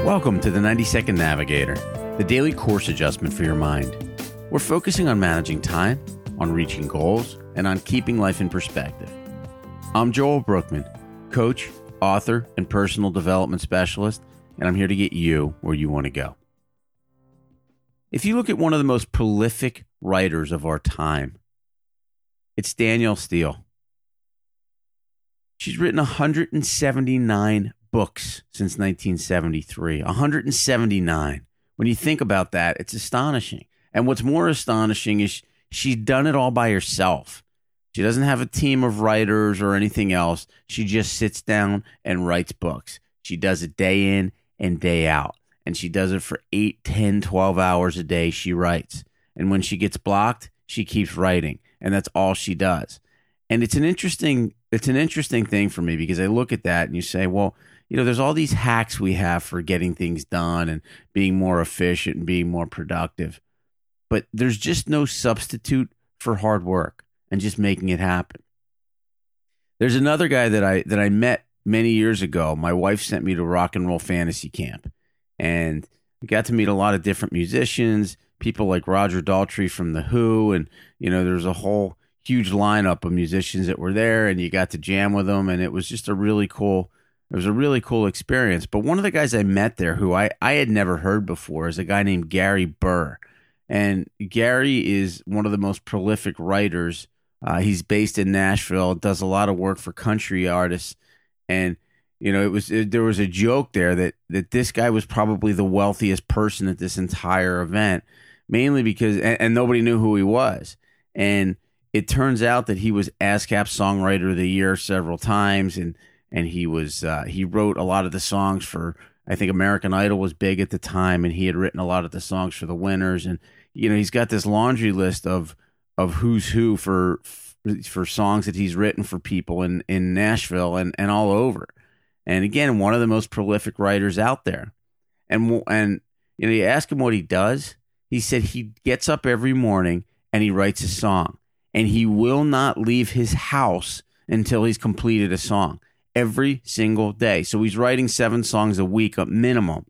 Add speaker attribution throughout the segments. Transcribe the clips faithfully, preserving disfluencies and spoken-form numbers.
Speaker 1: Welcome to the ninety second Navigator, the daily course adjustment for your mind. We're focusing on managing time, on reaching goals, and on keeping life in perspective. I'm Joel Brookman, coach, author, and personal development specialist, and I'm here to get you where you want to go. If you look at one of the most prolific writers of our time, it's Danielle Steel. She's written one hundred seventy-nine books since nineteen seventy-three. one hundred seventy-nine. When you think about that, it's astonishing. And what's more astonishing is she's done it all by herself. She doesn't have a team of writers or anything else. She just sits down and writes books. She does it day in and day out. And she does it for eight, ten, twelve hours a day. She writes. And when she gets blocked, she keeps writing. And that's all she does. And it's an interesting, it's an interesting thing for me because I look at that and you say, well, you know, there's all these hacks we have for getting things done and being more efficient and being more productive. But there's just no substitute for hard work and just making it happen. There's another guy that I that I met many years ago. My wife sent me to Rock and Roll Fantasy Camp. And I got to meet a lot of different musicians, people like Roger Daltrey from The Who. And, you know, there's a whole huge lineup of musicians that were there and you got to jam with them. And it was just a really cool It was a really cool experience. But one of the guys I met there who I, I had never heard before is a guy named Gary Burr. And Gary is one of the most prolific writers. Uh, he's based in Nashville, does a lot of work for country artists. And, you know, it was it, there was a joke there that, that this guy was probably the wealthiest person at this entire event, mainly because, and, and nobody knew who he was. And it turns out that he was ASCAP Songwriter of the Year several times. And And he was uh, he wrote a lot of the songs for, I think American Idol was big at the time, and he had written a lot of the songs for the winners. And you know, he's got this laundry list of of who's who for for songs that he's written for people in, in Nashville and, and all over. And again, one of the most prolific writers out there. And and you know, you ask him what he does. He said he gets up every morning and he writes a song, and he will not leave his house until he's completed a song. Every single day. So he's writing seven songs a week at minimum.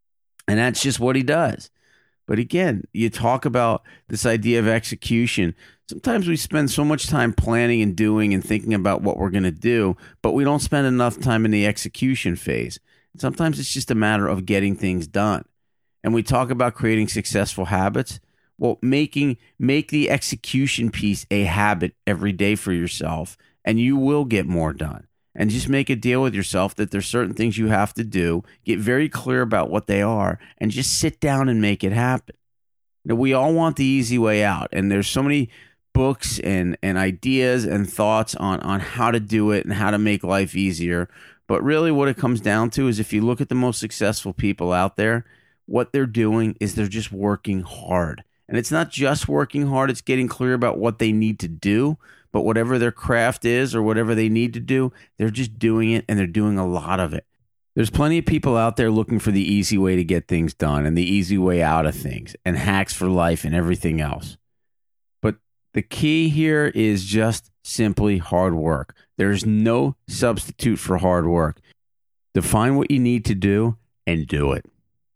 Speaker 1: And that's just what he does. But again, you talk about this idea of execution. Sometimes we spend so much time planning and doing and thinking about what we're going to do, but we don't spend enough time in the execution phase. Sometimes it's just a matter of getting things done. And we talk about creating successful habits. Well, making make the execution piece a habit every day for yourself, and you will get more done. And just make a deal with yourself that there's certain things you have to do. Get very clear about what they are and just sit down and make it happen. You know, we all want the easy way out. And there's so many books and, and ideas and thoughts on, on how to do it and how to make life easier. But really what it comes down to is if you look at the most successful people out there, what they're doing is they're just working hard. And it's not just working hard. It's getting clear about what they need to do. But whatever their craft is or whatever they need to do, they're just doing it, and they're doing a lot of it. There's plenty of people out there looking for the easy way to get things done and the easy way out of things and hacks for life and everything else. But the key here is just simply hard work. There's no substitute for hard work. Define what you need to do and do it.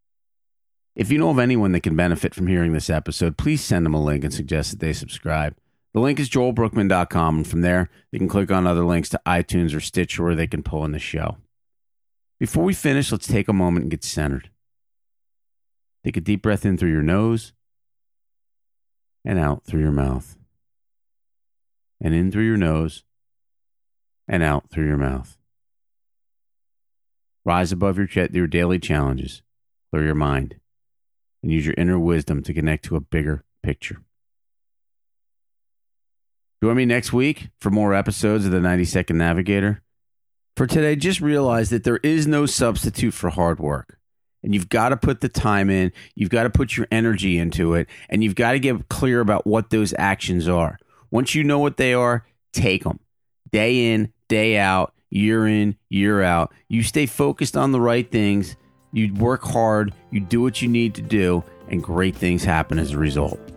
Speaker 1: If you know of anyone that can benefit from hearing this episode, please send them a link and suggest that they subscribe. The link is joel brookman dot com, and from there, they can click on other links to iTunes or Stitcher where they can pull in the show. Before we finish, let's take a moment and get centered. Take a deep breath in through your nose and out through your mouth. And in through your nose and out through your mouth. Rise above your, ch- your daily challenges, clear your mind, and use your inner wisdom to connect to a bigger picture. Join me next week for more episodes of the ninety second Navigator. For today, just realize that there is no substitute for hard work. And you've got to put the time in, you've got to put your energy into it, and you've got to get clear about what those actions are. Once you know what they are, take them. Day in, day out, year in, year out. You stay focused on the right things, you work hard, you do what you need to do, and great things happen as a result.